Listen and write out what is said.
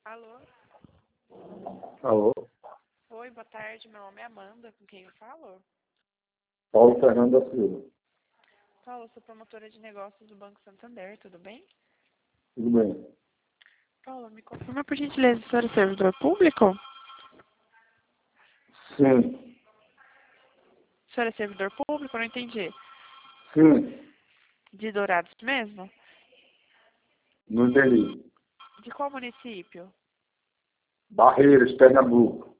Alô? Alô? Oi, boa tarde. Meu nome é Amanda. Com quem eu falo? Paulo Fernando da Silva. Paulo, sou promotora de negócios do Banco Santander, tudo bem? Tudo bem? Paulo, me confirma por gentileza, o senhor é servidor público? Sim. O senhor é servidor público? Eu não entendi. Sim. De Dourados mesmo? Não entendi. De qual município? Barreiras, Pernambuco.